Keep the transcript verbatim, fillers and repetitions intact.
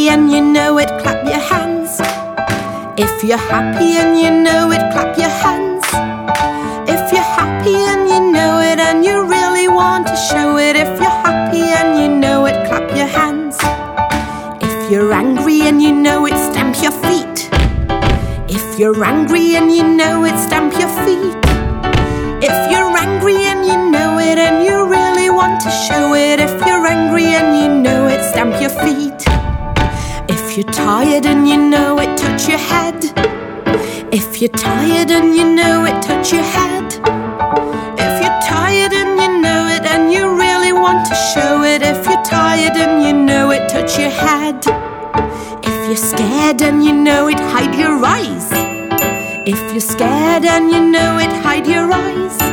angry and you know it, clap your hands. If you're happy and you know it, clap your hands. If you're happy and you know it and you really want to show it, if you're happy and you know it, clap your hands. If you're angry and you know it, stamp your feet. If you're angry and you know it, stamp your feet. If you're angry and you know it and you really want to show it, if you're angry and you know it, stamp your feet. If you're tired and you know it, touch your head. If you're tired and you know it, touch your head. If you're tired and you know it and you really want to show it, if you're tired and you know it, touch your head. If you're scared and you know it, hide your eyes. If you're scared and you know it, hide your eyes.